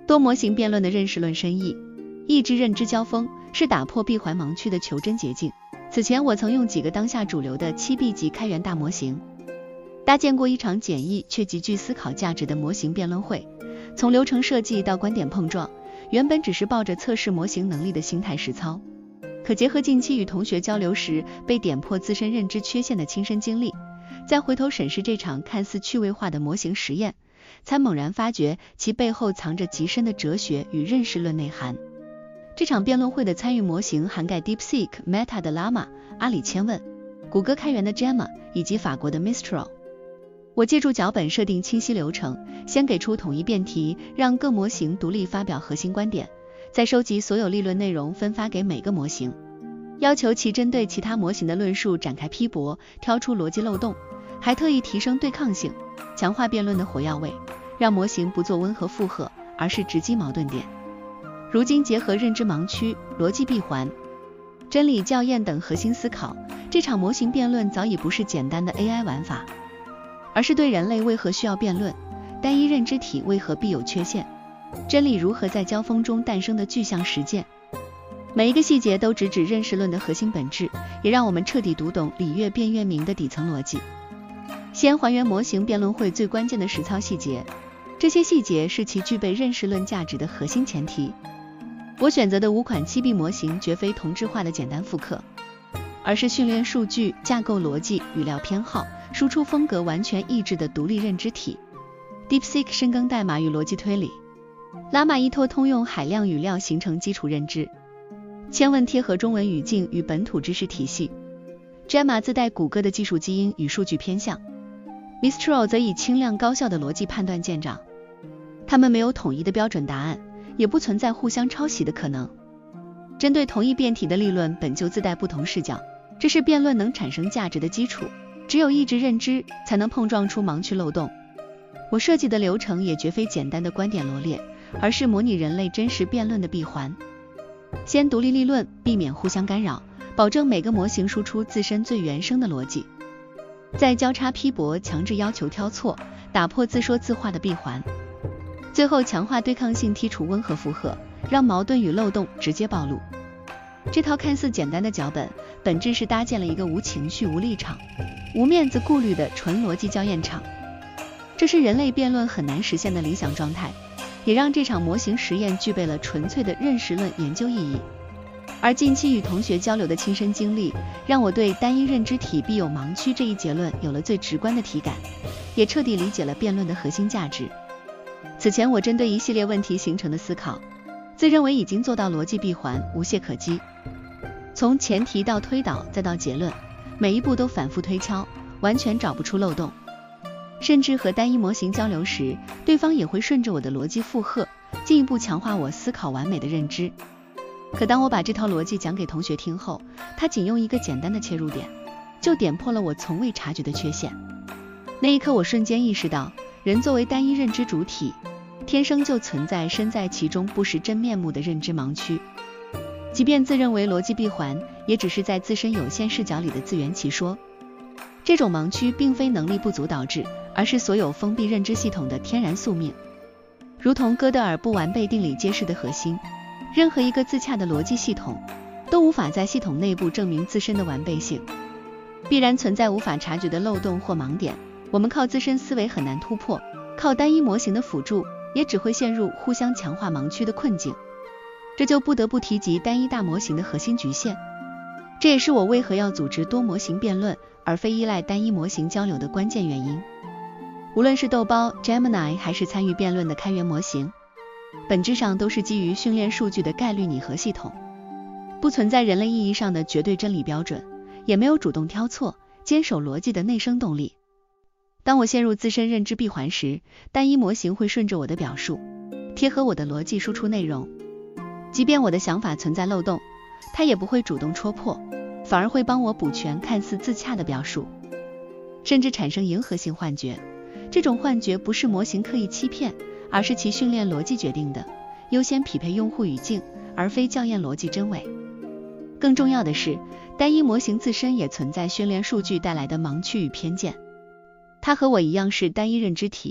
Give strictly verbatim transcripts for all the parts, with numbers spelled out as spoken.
多模型辩论的认识论深意，抑制认知交锋是打破闭环盲区的求真捷径。此前我曾用几个当下主流的 七 B 级开源大模型，搭建过一场简易却极具思考价值的模型辩论会。从流程设计到观点碰撞，原本只是抱着测试模型能力的心态实操，可结合近期与同学交流时被点破自身认知缺陷的亲身经历，再回头审视这场看似趣味化的模型实验，才猛然发觉其背后藏着极深的哲学与认识论内涵。这场辩论会的参与模型涵盖 DeepSeek、Meta 的 Llama、阿里千问、谷歌开源的 Gemma 以及法国的 Mistral。我借助脚本设定清晰流程，先给出统一辩题，让各模型独立发表核心观点，再收集所有立论内容分发给每个模型，要求其针对其他模型的论述展开批驳，挑出逻辑漏洞，还特意提升对抗性，强化辩论的火药味，让模型不做温和附和，而是直击矛盾点。如今结合认知盲区、逻辑闭环、真理校验等核心思考，这场模型辩论早已不是简单的 A I 玩法，而是对人类为何需要辩论、单一认知体为何必有缺陷、真理如何在交锋中诞生的具象实践。每一个细节都直指认识论的核心本质，也让我们彻底读懂理越辩越明的底层逻辑。先还原模型辩论会最关键的实操细节，这些细节是其具备认识论价值的核心前提。我选择的五款 七 B 模型绝非同质化的简单复刻，而是训练数据、架构逻辑、语料偏好、输出风格完全一致的独立认知体。 DeepSeek 深耕代码与逻辑推理， Llama 依托通用海量语料形成基础认知，千问贴合中文语境与本土知识体系， Gemma 自带谷歌的技术基因与数据偏向， Mistral 则以轻量高效的逻辑判断见长。它们没有统一的标准答案，也不存在互相抄袭的可能。针对同一辩题的立论本就自带不同视角，这是辩论能产生价值的基础。只有抑制认知，才能碰撞出盲区漏洞。我设计的流程也绝非简单的观点罗列，而是模拟人类真实辩论的闭环。先独立立论，避免互相干扰，保证每个模型输出自身最原生的逻辑，再交叉批驳，强制要求挑错，打破自说自话的闭环。最后强化对抗性，剔除温和附和，让矛盾与漏洞直接暴露。这套看似简单的脚本，本质是搭建了一个无情绪、无立场、无面子顾虑的纯逻辑校验场。这是人类辩论很难实现的理想状态，也让这场模型实验具备了纯粹的认识论研究意义。而近期与同学交流的亲身经历，让我对单一认知体必有盲区这一结论有了最直观的体感，也彻底理解了辩论的核心价值。此前我针对一系列问题形成的思考，自认为已经做到逻辑闭环，无懈可击。从前提到推导再到结论，每一步都反复推敲，完全找不出漏洞。甚至和单一模型交流时，对方也会顺着我的逻辑附和，进一步强化我思考完美的认知。可当我把这套逻辑讲给同学听后，他仅用一个简单的切入点，就点破了我从未察觉的缺陷。那一刻我瞬间意识到，人作为单一认知主体，天生就存在身在其中不识真面目的认知盲区。即便自认为逻辑闭环，也只是在自身有限视角里的自圆其说。这种盲区并非能力不足导致，而是所有封闭认知系统的天然宿命。如同哥德尔不完备定理揭示的核心，任何一个自洽的逻辑系统都无法在系统内部证明自身的完备性，必然存在无法察觉的漏洞或盲点。我们靠自身思维很难突破，靠单一模型的辅助也只会陷入互相强化盲区的困境。这就不得不提及单一大模型的核心局限，这也是我为何要组织多模型辩论而非依赖单一模型交流的关键原因。无论是豆包、Gemini 还是参与辩论的开源模型，本质上都是基于训练数据的概率拟合系统，不存在人类意义上的绝对真理标准，也没有主动挑错、坚守逻辑的内生动力。当我陷入自身认知闭环时，单一模型会顺着我的表述，贴合我的逻辑输出内容。即便我的想法存在漏洞，它也不会主动戳破，反而会帮我补全看似自洽的表述，甚至产生迎合性幻觉。这种幻觉不是模型刻意欺骗，而是其训练逻辑决定的，优先匹配用户语境，而非校验逻辑真伪。更重要的是，单一模型自身也存在训练数据带来的盲区与偏见。它和我一样是单一认知体，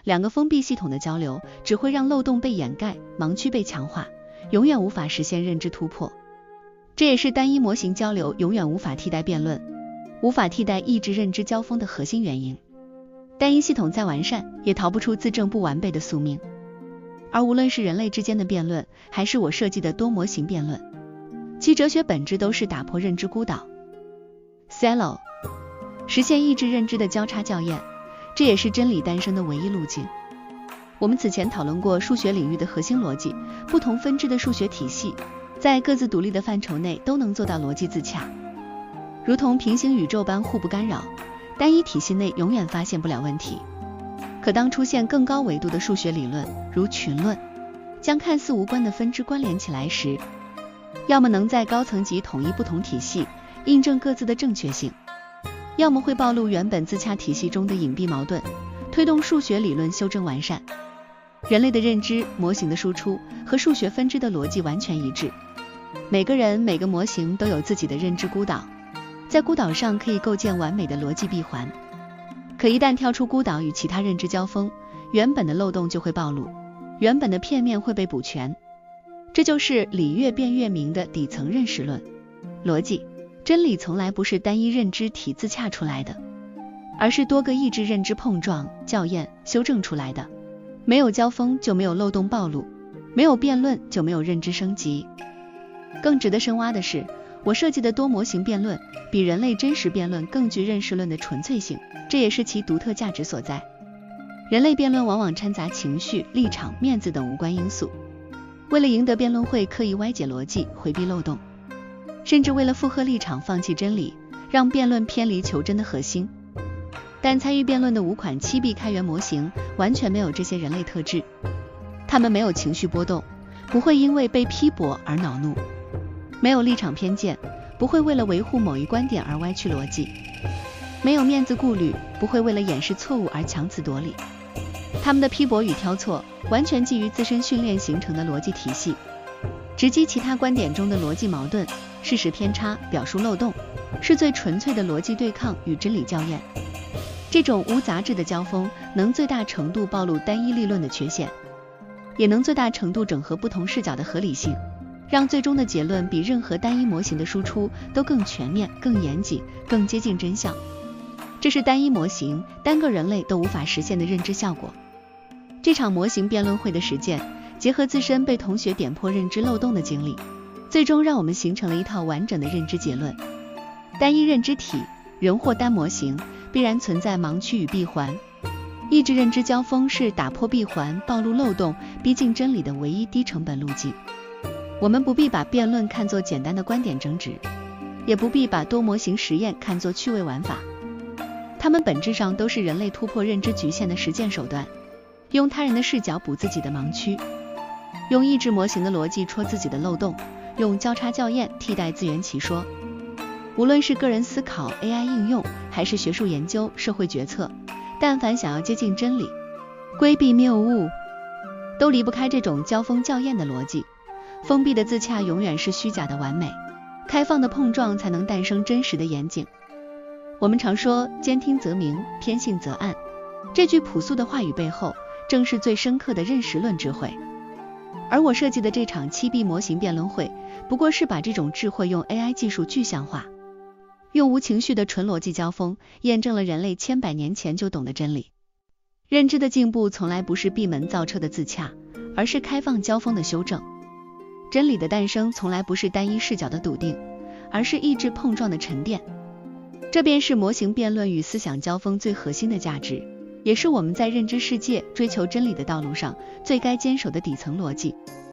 两个封闭系统的交流只会让漏洞被掩盖，盲区被强化，永远无法实现认知突破。这也是单一模型交流永远无法替代辩论，无法替代意志认知交锋的核心原因。单一系统再完善，也逃不出自证不完备的宿命。而无论是人类之间的辩论，还是我设计的多模型辩论，其哲学本质都是打破认知孤岛 silo， 实现意志认知的交叉校验，这也是真理诞生的唯一路径。我们此前讨论过数学领域的核心逻辑，不同分支的数学体系在各自独立的范畴内都能做到逻辑自洽，如同平行宇宙般互不干扰，单一体系内永远发现不了问题。可当出现更高维度的数学理论，如群论，将看似无关的分支关联起来时，要么能在高层级统一不同体系，印证各自的正确性，要么会暴露原本自洽体系中的隐蔽矛盾，推动数学理论修正完善。人类的认知模型的输出和数学分支的逻辑完全一致，每个人每个模型都有自己的认知孤岛，在孤岛上可以构建完美的逻辑闭环。可一旦跳出孤岛与其他认知交锋，原本的漏洞就会暴露，原本的片面会被补全。这就是理越辩越明的底层认识论。逻辑真理从来不是单一认知体自洽出来的，而是多个意志认知碰撞、校验、修正出来的。没有交锋就没有漏洞暴露，没有辩论就没有认知升级。更值得深挖的是，我设计的多模型辩论比人类真实辩论更具认识论的纯粹性，这也是其独特价值所在。人类辩论往往掺杂情绪、立场、面子等无关因素，为了赢得辩论会刻意歪解逻辑，回避漏洞，甚至为了附和立场放弃真理，让辩论偏离求真的核心。但参与辩论的五款七 B 开源模型完全没有这些人类特质，他们没有情绪波动，不会因为被批驳而恼怒，没有立场偏见，不会为了维护某一观点而歪曲逻辑，没有面子顾虑，不会为了掩饰错误而强词夺理。他们的批驳与挑错完全基于自身训练形成的逻辑体系，直击其他观点中的逻辑矛盾、事实偏差、表述漏洞，是最纯粹的逻辑对抗与真理校验。这种无杂质的交锋能最大程度暴露单一立论的缺陷，也能最大程度整合不同视角的合理性，让最终的结论比任何单一模型的输出都更全面、更严谨、更接近真相。这是单一模型、单个人类都无法实现的认知效果。这场模型辩论会的实践，结合自身被同学点破认知漏洞的经历，最终让我们形成了一套完整的认知结论。单一认知体，人或单模型，必然存在盲区与闭环。意志认知交锋是打破闭环、暴露漏洞、逼近真理的唯一低成本路径。我们不必把辩论看作简单的观点争执，也不必把多模型实验看作趣味玩法，它们本质上都是人类突破认知局限的实践手段，用他人的视角补自己的盲区，用意志模型的逻辑戳自己的漏洞，用交叉校验替代自圆其说。无论是个人思考、A I 应用，还是学术研究、社会决策，但凡想要接近真理、规避谬误，都离不开这种交锋校验的逻辑。封闭的自洽永远是虚假的完美，开放的碰撞才能诞生真实的严谨。我们常说兼听则明，偏信则暗，这句朴素的话语背后，正是最深刻的认识论智慧。而我设计的这场 七 B 模型辩论会，不过是把这种智慧用 A I 技术具象化，用无情绪的纯逻辑交锋，验证了人类千百年前就懂的真理。认知的进步从来不是闭门造车的自洽，而是开放交锋的修正。真理的诞生从来不是单一视角的笃定，而是意志碰撞的沉淀。这便是模型辩论与思想交锋最核心的价值，也是我们在认知世界追求真理的道路上最该坚守的底层逻辑。